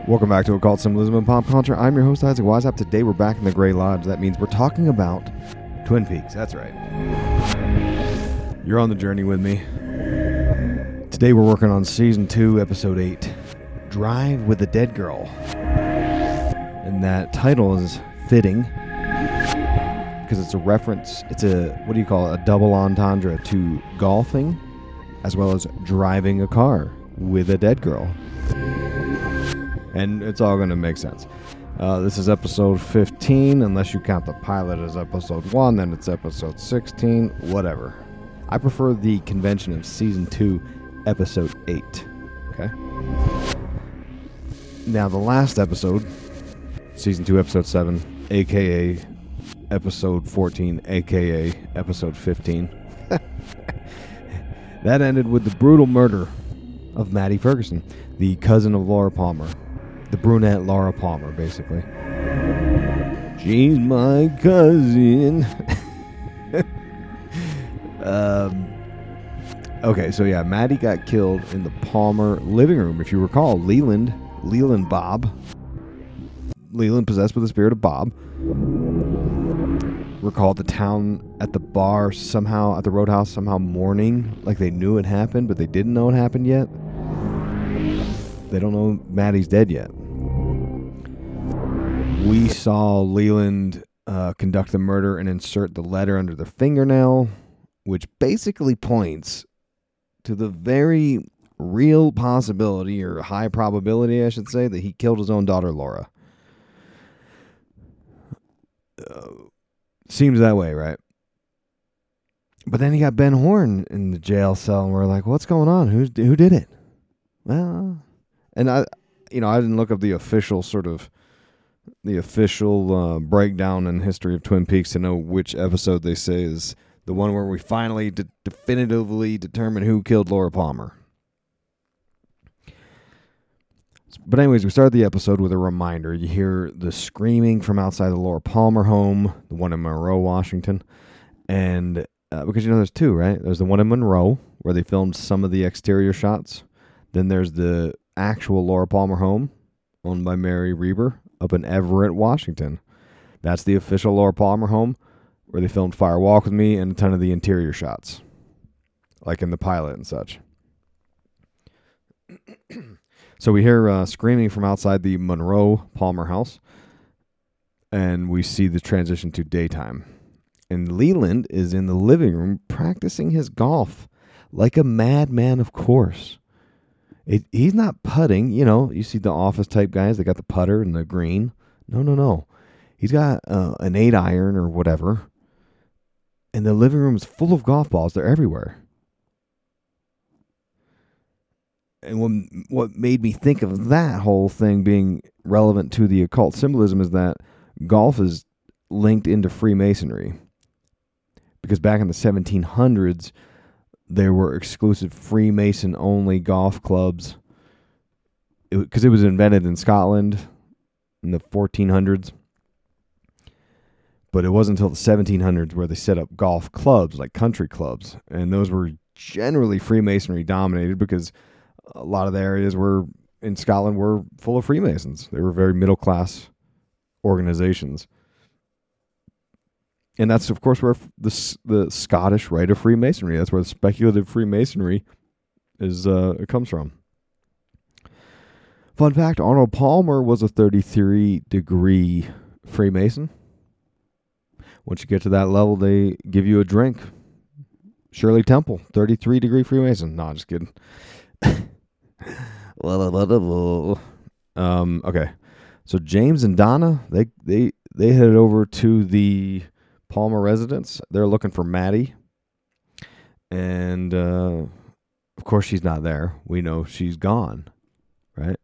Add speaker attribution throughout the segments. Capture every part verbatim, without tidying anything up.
Speaker 1: Welcome back to Occult Symbolism and Pop Culture. I'm your host, Isaac Weishaupt. Today we're back in the Grey Lodge. That means we're talking about Twin Peaks. That's right. You're on the journey with me. Today we're working on Season two, Episode eight, Drive with the Dead Girl. And that title is fitting because it's a reference, it's a, what do you call it, a double entendre to golfing as well as driving a car with a dead girl. And it's all going to make sense. Uh, this is episode fifteen. Unless you count the pilot as episode one, then it's episode sixteen. Whatever. I prefer the convention of season two, episode eight. Okay? Now, the last episode, season two, episode seven, a k a episode fourteen, a k a episode fifteen. That ended with the brutal murder of Maddie Ferguson, the cousin of Laura Palmer. The brunette Laura Palmer, basically. She's my cousin. um, okay, so yeah, Maddie got killed in the Palmer living room. If you recall, Leland, Leland Bob, Leland possessed with the spirit of Bob, recalled the town at the bar somehow, at the Roadhouse, somehow mourning, like they knew it happened, but they didn't know it happened yet. They don't know Maddie's dead yet. We saw Leland uh, conduct the murder and insert the letter under the fingernail, which basically points to the very real possibility, or high probability, I should say, that he killed his own daughter, Laura. Uh, seems that way, right? But then you got Ben Horn in the jail cell, and we're like, what's going on? Who's, who did it? Well... And I, you know, I didn't look up the official sort of, the official uh, breakdown and history of Twin Peaks to know which episode they say is the one where we finally de- definitively determine who killed Laura Palmer. But anyways, we started the episode with a reminder. You hear the screaming from outside the Laura Palmer home, the one in Monroe, Washington. And uh, because, you know, there's two, right? There's the one in Monroe where they filmed some of the exterior shots. Then there's the actual Laura Palmer home owned by Mary Reber up in Everett, Washington. That's the official Laura Palmer home where they filmed Fire Walk With Me and a ton of the interior shots, like in the pilot and such. So we hear uh, screaming from outside the Monroe Palmer house, and we see the transition to daytime. And Leland is in the living room practicing his golf like a madman, of course. It, he's not putting, you know, you see the office type guys, they got the putter and the green. No, no, no. He's got uh, an eight iron or whatever. And the living room is full of golf balls. They're everywhere. And what, what made me think of that whole thing being relevant to the occult symbolism is that golf is linked into Freemasonry. Because back in the seventeen hundreds, there were exclusive Freemason-only golf clubs because it, it was invented in Scotland in the fourteen hundreds. But it wasn't until the seventeen hundreds where they set up golf clubs, like country clubs. And those were generally Freemasonry dominated because a lot of the areas were in Scotland were full of Freemasons. They were very middle-class organizations. And that's, of course, where the the Scottish rite of Freemasonry, that's where the speculative Freemasonry is uh, it comes from. Fun fact, Arnold Palmer was a thirty-three degree Freemason. Once you get to that level, they give you a drink. Shirley Temple, thirty-three degree Freemason. No, just kidding. um, okay. So James and Donna, they, they, they headed over to the Palmer residence. They're looking for Maddie. And, uh, of course, she's not there. We know she's gone, right?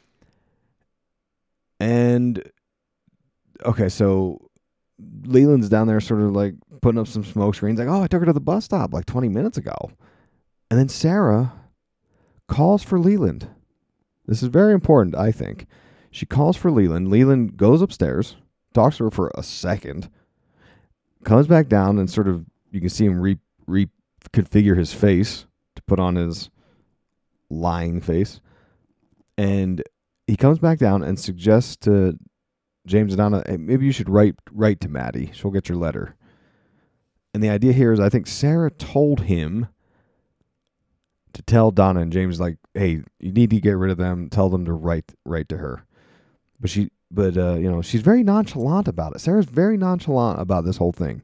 Speaker 1: And, okay, so Leland's down there sort of like putting up some smoke screens. Like, oh, I took her to the bus stop like twenty minutes ago. And then Sarah calls for Leland. This is very important, I think. She calls for Leland. Leland goes upstairs, talks to her for a second, comes back down, and sort of, you can see him re, reconfigure his face to put on his lying face. And he comes back down and suggests to James and Donna, hey, maybe you should write write to Maddie. She'll get your letter. And the idea here is I think Sarah told him to tell Donna and James, like, hey, you need to get rid of them. Tell them to write write to her. But she, but uh, you know, she's very nonchalant about it. Sarah's very nonchalant about this whole thing.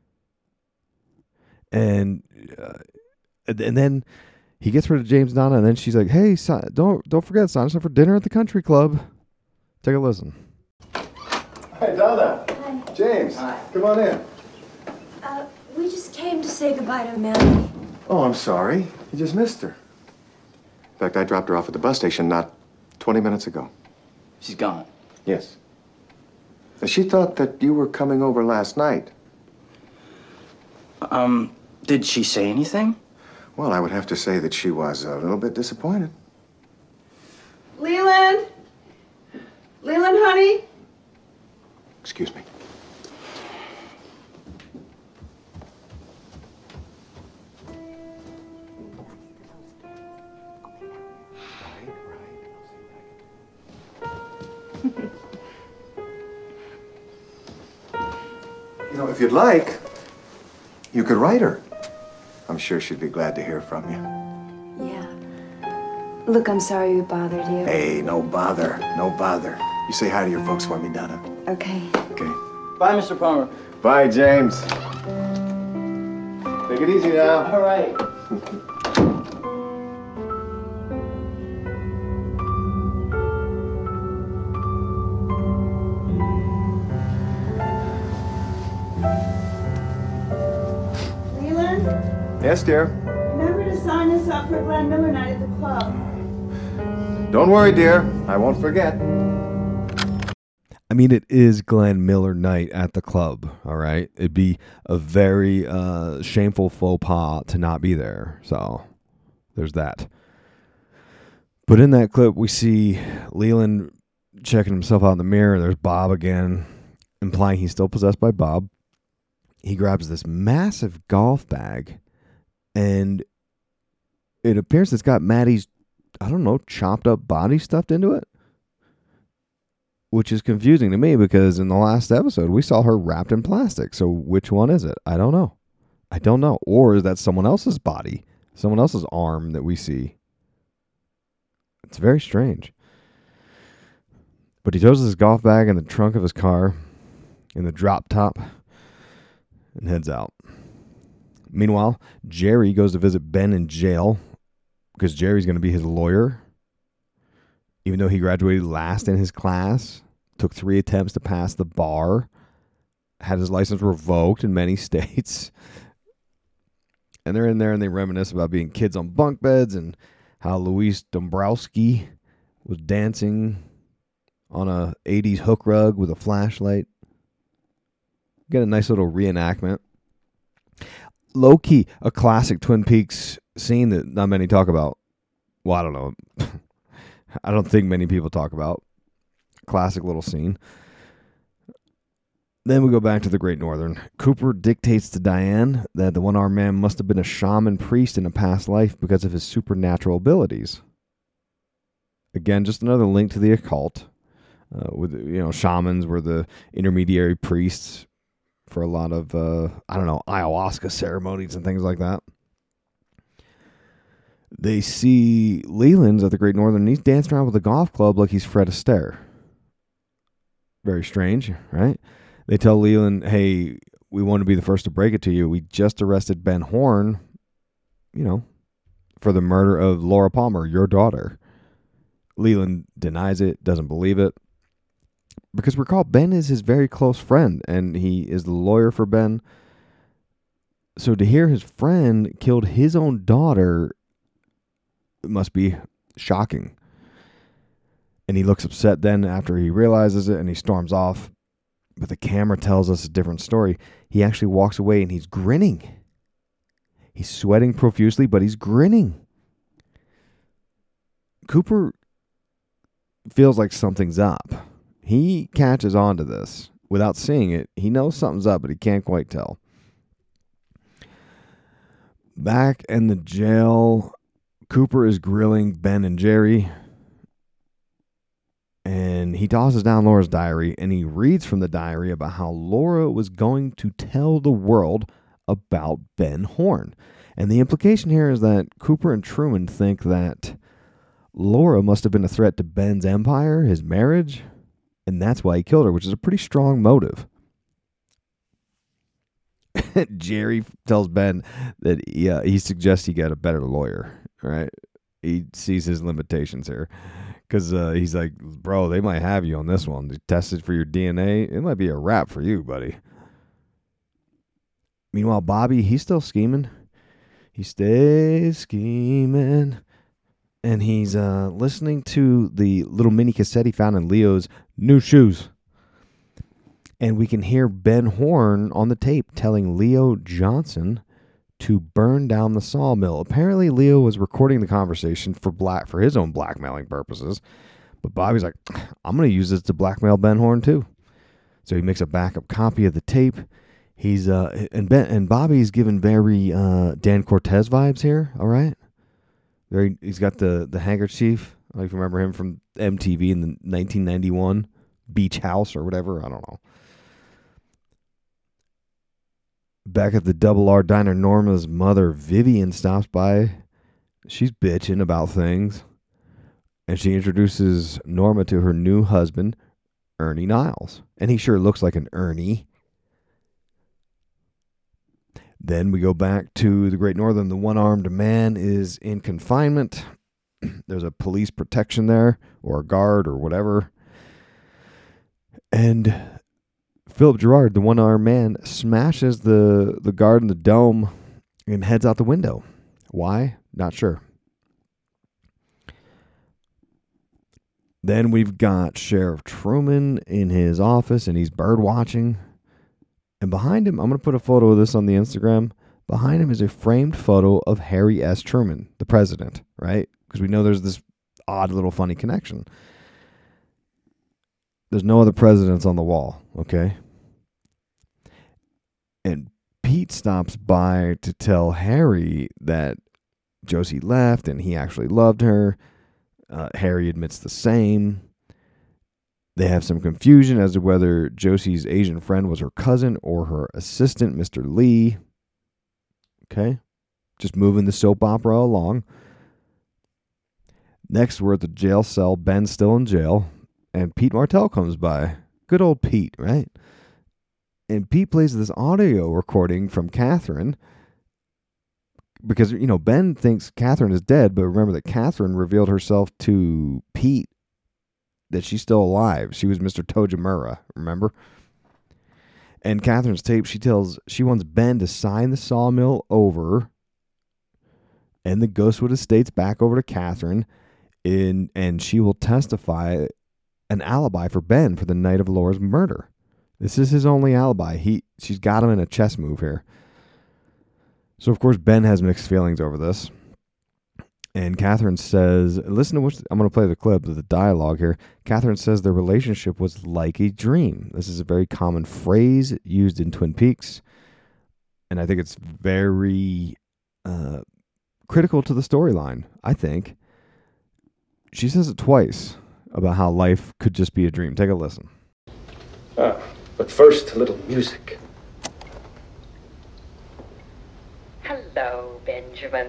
Speaker 1: And uh, and then he gets rid of James and Donna, and then she's like, hey, son, don't don't forget, sign us up for dinner at the country club. Take a listen.
Speaker 2: Hi, Donna.
Speaker 3: Hi.
Speaker 2: James.
Speaker 3: Hi.
Speaker 2: Come on in.
Speaker 3: Uh, we just came to say goodbye to Melanie.
Speaker 2: Oh, I'm sorry. You just missed her. In fact, I dropped her off at the bus station not twenty minutes ago.
Speaker 4: She's gone.
Speaker 2: Yes. She thought that you were coming over last night.
Speaker 4: Um, did she say anything?
Speaker 2: Well, I would have to say that she was a little bit disappointed.
Speaker 5: Leland? Leland, honey?
Speaker 2: Excuse me. You know, if you'd like, you could write her. I'm sure she'd be glad to hear from you.
Speaker 3: Yeah. Look, I'm sorry we bothered you.
Speaker 2: Hey, no bother, no bother. You say hi to your folks for me, Donna.
Speaker 3: Okay.
Speaker 2: Okay.
Speaker 4: Bye, Mister Palmer.
Speaker 2: Bye, James. Take it easy now.
Speaker 4: All right.
Speaker 5: Leland?
Speaker 2: Yes, dear.
Speaker 5: Remember to sign us up for Glenn Miller night at the club.
Speaker 2: Don't worry, dear. I won't forget.
Speaker 1: I mean, it is Glenn Miller night at the club, all right? It'd be a very uh, shameful faux pas to not be there. So there's that. But in that clip, we see Leland checking himself out in the mirror. There's Bob again, implying he's still possessed by Bob. He grabs this massive golf bag, and it appears it's got Maddie's, I don't know, chopped up body stuffed into it. Which is confusing to me because in the last episode, we saw her wrapped in plastic. So which one is it? I don't know. I don't know. Or is that someone else's body? Someone else's arm that we see? It's very strange. But he throws his golf bag in the trunk of his car, in the drop top, and heads out. Meanwhile, Jerry goes to visit Ben in jail because Jerry's going to be his lawyer. Even though he graduated last in his class, took three attempts to pass the bar, had his license revoked in many states. And they're in there and they reminisce about being kids on bunk beds and how Luis Dombrowski was dancing on a eighties hook rug with a flashlight. Get a nice little reenactment. Low key, a classic Twin Peaks scene that not many talk about. Well, I don't know. I don't think many people talk about. Classic little scene. Then we go back to the Great Northern. Cooper dictates to Diane that the one-armed man must have been a shaman priest in a past life because of his supernatural abilities. Again, just another link to the occult. Uh, with you know, shamans were the intermediary priests for a lot of uh, I don't know, ayahuasca ceremonies and things like that. They see Leland's at the Great Northern, and he's dancing around with a golf club like he's Fred Astaire. Very strange, right? They tell Leland, hey, we want to be the first to break it to you. We just arrested Ben Horn, you know, for the murder of Laura Palmer, your daughter. Leland denies it, doesn't believe it. Because recall, Ben is his very close friend, and he is the lawyer for Ben. So to hear his friend killed his own daughter, it must be shocking. And he looks upset then after he realizes it and he storms off. But the camera tells us a different story. He actually walks away and he's grinning. He's sweating profusely, but he's grinning. Cooper feels like something's up. He catches on to this. Without seeing it, he knows something's up, but he can't quite tell. Back in the jail, Cooper is grilling Ben and Jerry. he tosses down Laura's diary, and he reads from the diary about how Laura was going to tell the world about Ben Horne. And the implication here is that Cooper and Truman think that Laura must have been a threat to Ben's empire, his marriage, and that's why he killed her, which is a pretty strong motive. Jerry tells Ben that he, uh, he suggests he get a better lawyer, right? He sees his limitations here. Because uh, he's like, bro, they might have you on this one. They tested for your D N A. It might be a wrap for you, buddy. Meanwhile, Bobby, he's still scheming. He stays scheming. And he's uh, listening to the little mini cassette he found in Leo's new shoes. And we can hear Ben Horne on the tape telling Leo Johnson to burn down the sawmill. Apparently, Leo was recording the conversation for black for his own blackmailing purposes. But Bobby's like, I'm going to use this to blackmail Ben Horne too. So he makes a backup copy of the tape. He's uh and Ben and Bobby's given very uh, Dan Cortez vibes here. All right, very. He's got the the handkerchief. I don't know if you remember him from M T V in the nineteen ninety-one Beach House or whatever. I don't know. Back at the Double R Diner, Norma's mother, Vivian, stops by. She's bitching about things. And she introduces Norma to her new husband, Ernie Niles. And he sure looks like an Ernie. Then we go back to the Great Northern. The one-armed man is in confinement. There's a police protection there, or a guard, or whatever. And Philip Gerard, the one-armed man, smashes the, the guard in the dome and heads out the window. Why? Not sure. Then we've got Sheriff Truman in his office, and he's bird watching. And behind him, I'm going to put a photo of this on the Instagram. Behind him is a framed photo of Harry S. Truman, the president, right? Because we know there's this odd little funny connection. There's no other presidents on the wall, okay? And Pete stops by to tell Harry that Josie left and he actually loved her. Uh, Harry admits the same. They have some confusion as to whether Josie's Asian friend was her cousin or her assistant, Mister Lee. Okay? Just moving the soap opera along. Next, we're at the jail cell. Ben's still in jail. And Pete Martell comes by. Good old Pete, right? And Pete plays this audio recording from Catherine. Because, you know, Ben thinks Catherine is dead. But remember that Catherine revealed herself to Pete that she's still alive. She was Mister Tojimura, remember? And Catherine's tape, she tells, she wants Ben to sign the sawmill over and the Ghostwood Estates back over to Catherine. In, and she will testify an alibi for Ben for the night of Laura's murder. This is his only alibi. He, she's got him in a chess move here. So, of course, Ben has mixed feelings over this. And Catherine says, listen to what, I'm going to play the clip of the dialogue here. Catherine says their relationship was like a dream. This is a very common phrase used in Twin Peaks. And I think it's very uh, critical to the storyline, I think. She says it twice about how life could just be a dream. Take a listen.
Speaker 6: Ah, but first, a little music.
Speaker 7: Hello, Benjamin.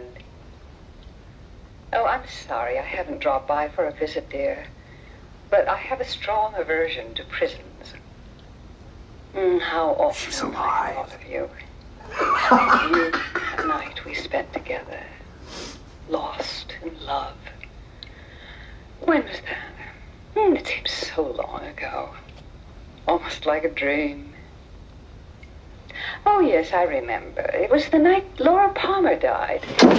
Speaker 7: Oh, I'm sorry I haven't dropped by for a visit, dear. But I have a strong aversion to prisons. Mm, how often
Speaker 2: She's
Speaker 7: have I
Speaker 2: alive.
Speaker 7: thought of you. You, that night we spent together, lost in love. When was that? Mm, it seems so long ago. Almost like a dream. Oh, yes, I remember. It was the night Laura Palmer died.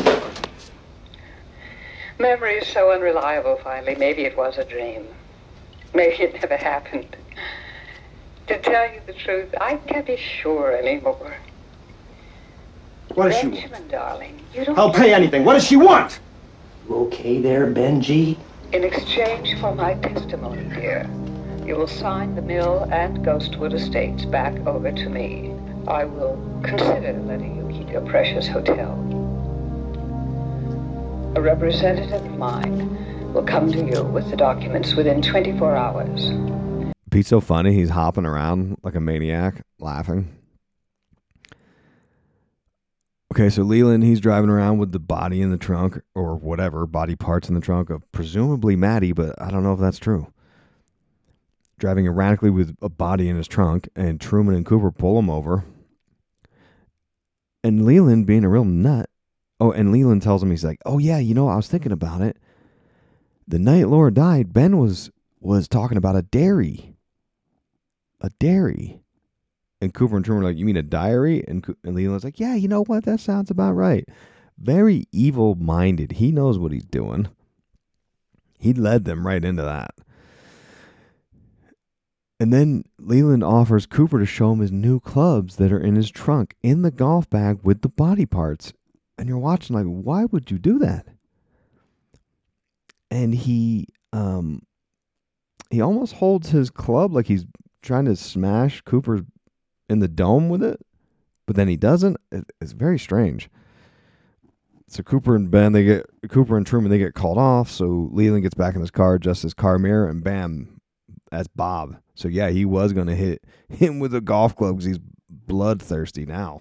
Speaker 7: Memory is so unreliable, finally. Maybe it was a dream. Maybe it never happened. To tell you the truth, I can't be sure anymore.
Speaker 6: What does she want?
Speaker 7: Benjamin, darling, you don't...
Speaker 6: I'll pay anything. What does she want?
Speaker 4: You okay there, Benji?
Speaker 7: In exchange for my testimony, dear, you will sign the mill and Ghostwood Estates back over to me. I will consider letting you keep your precious hotel. A representative of mine will come to you with the documents within twenty-four hours.
Speaker 1: Pete's so funny. He's hopping around like a maniac, laughing. Okay, so Leland, he's driving around with the body in the trunk, or whatever, body parts in the trunk of presumably Maddie, but I don't know if that's true. Driving erratically with a body in his trunk, and Truman and Cooper pull him over. And Leland, being a real nut, oh, and Leland tells him, he's like, oh yeah, you know, I was thinking about it. The night Laura died, Ben was was talking about a dairy. A dairy. And Cooper and Truman are like, you mean a diary? And, and Leland's like, yeah, you know what? That sounds about right. Very evil-minded. He knows what he's doing. He led them right into that. And then Leland offers Cooper to show him his new clubs that are in his trunk, in the golf bag with the body parts. And you're watching like, why would you do that? And he, um, he almost holds his club like he's trying to smash Cooper's in the dome with it, but then he doesn't. It, it's very strange. So Cooper and Ben, they get Cooper and Truman, they get called off. So Leland gets back in his car, adjusts his car mirror, and bam, that's Bob. So yeah, he was going to hit him with a golf club because he's bloodthirsty now.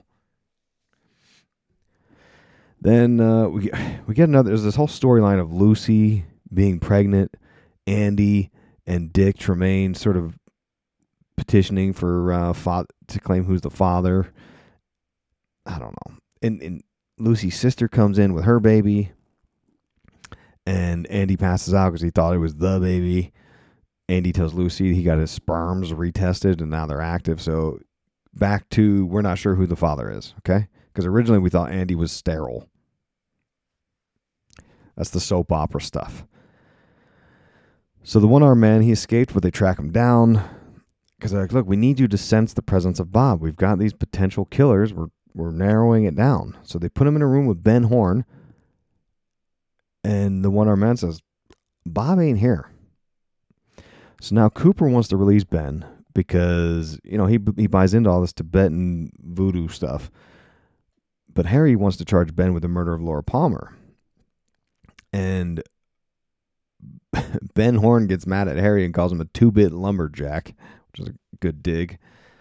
Speaker 1: Then uh, we we get another. There's this whole storyline of Lucy being pregnant, Andy and Dick Tremaine sort of petitioning for uh, fa- to claim who's the father. I don't know. And, and Lucy's sister comes in with her baby, and Andy passes out because he thought it was the baby. Andy tells Lucy he got his sperms retested, and now they're active. So back to, we're not sure who the father is, okay? Because originally we thought Andy was sterile. That's the soap opera stuff. So the one-armed man, he escaped, but they track him down. Because they're like, look, we need you to sense the presence of Bob. We've got these potential killers. We're we're narrowing it down. So they put him in a room with Ben Horn. And the one-armed man says, Bob ain't here. So now Cooper wants to release Ben because, you know, he he buys into all this Tibetan voodoo stuff. But Harry wants to charge Ben with the murder of Laura Palmer. And Ben Horn gets mad at Harry and calls him a two-bit lumberjack, which is a good dig.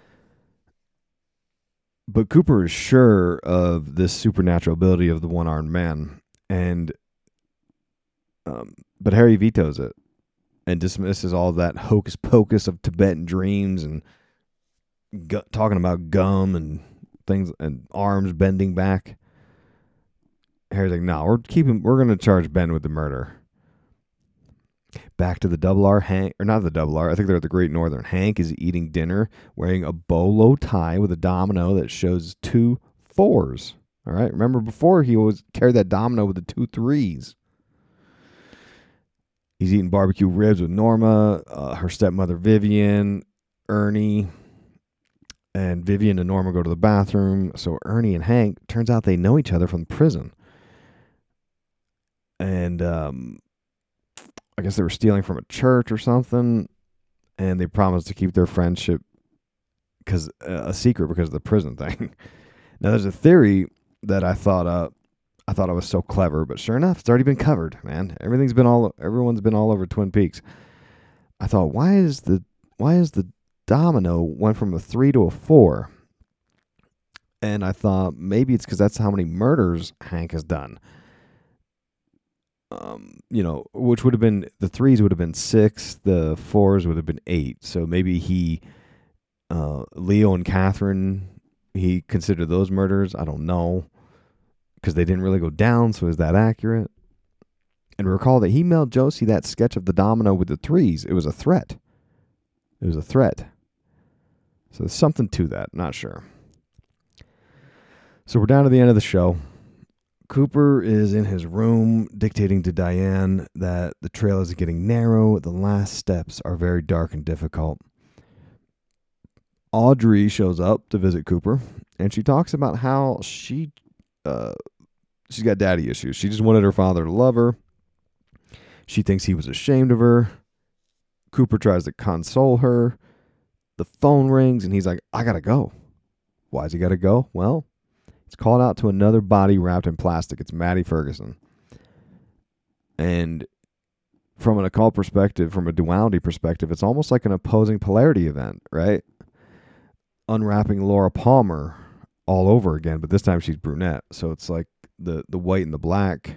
Speaker 1: But Cooper is sure of this supernatural ability of the one-armed man, and um, but Harry vetoes it and dismisses all that hocus pocus of Tibetan dreams and gu- talking about gum and things and arms bending back. Harry's like, "No, we're keeping. We're going to charge Ben with the murder." Back to the Double R, Hank, or not the Double R, I think they're at the Great Northern. Hank is eating dinner wearing a bolo tie with a domino that shows two fours. All right, remember before he always carried that domino with the two threes. He's eating barbecue ribs with Norma, uh, her stepmother Vivian, Ernie, and Vivian and Norma go to the bathroom. So Ernie and Hank, turns out they know each other from prison. And, um... I guess they were stealing from a church or something, and they promised to keep their friendship because uh, a secret because of the prison thing. Now, there's a theory that I thought uh, I thought I was so clever, but sure enough, it's already been covered, man. Everything's been all everyone's been all over Twin Peaks. I thought, why is the why is the domino went from a three to a four? And I thought maybe it's because that's how many murders Hank has done. Um, you know, which would have been, the threes would have been six, the fours would have been eight. So maybe he, uh, Leo and Catherine, he considered those murders. I don't know, because they didn't really go down. So is that accurate? And recall that he mailed Josie that sketch of the domino with the threes. It was a threat. It was a threat. So there's something to that. Not sure. So we're down to the end of the show. Cooper is in his room dictating to Diane that the trail is getting narrow. The last steps are very dark and difficult. Audrey shows up to visit Cooper, and she talks about how she, uh, she's got daddy issues. She just wanted her father to love her. She thinks he was ashamed of her. Cooper tries to console her. The phone rings, and he's like, I gotta go. Why's he gotta go? Well, it's called out to another body wrapped in plastic. It's Maddie Ferguson. And from an occult perspective, from a duality perspective, it's almost like an opposing polarity event, right? Unwrapping Laura Palmer all over again, but this time she's brunette. So it's like the, the white and the black.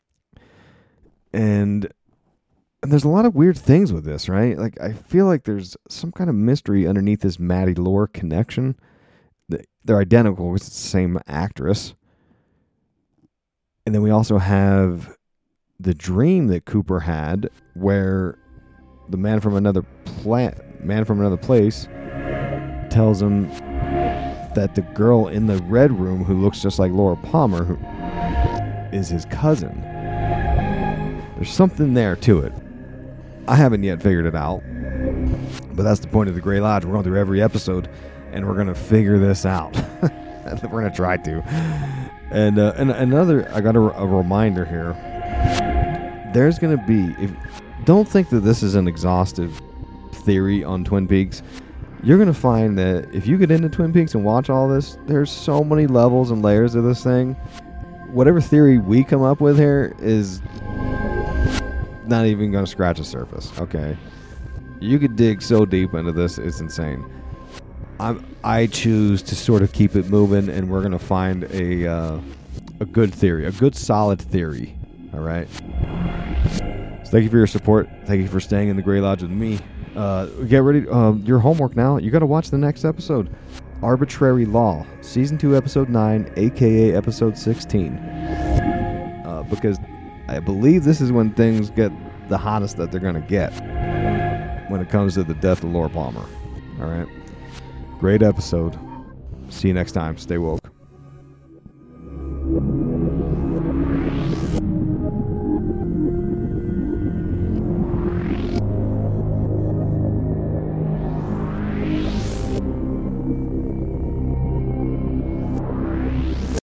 Speaker 1: And and there's a lot of weird things with this, right? Like, I feel like there's some kind of mystery underneath this Maddie Laura connection. They're identical because it's the same actress. And then we also have the dream that Cooper had where the man from another pla- man from another place tells him that the girl in the red room who looks just like Laura Palmer who is his cousin. There's something there to it. I haven't yet figured it out, but that's the point of the Grey Lodge. We're going through every episode, and we're going to figure this out. We're going to try to. And uh, and another, I got a, a reminder here. There's going to be, if don't think that this is an exhaustive theory on Twin Peaks. You're going to find that if you get into Twin Peaks and watch all this, there's so many levels and layers of this thing. Whatever theory we come up with here is not even going to scratch the surface, okay? You could dig so deep into this, it's insane. I'm, I choose to sort of keep it moving, and we're going to find a uh, a good theory, a good solid theory, all right? So thank you for your support. Thank you for staying in the Grey Lodge with me. Uh, get ready. Uh, your homework now. You got to watch the next episode. Arbitrary Law, Season two, Episode nine, a k a. Episode sixteen. Uh, because I believe this is when things get the hottest that they're going to get when it comes to the death of Laura Palmer. All right? Great episode. See you next time. Stay woke.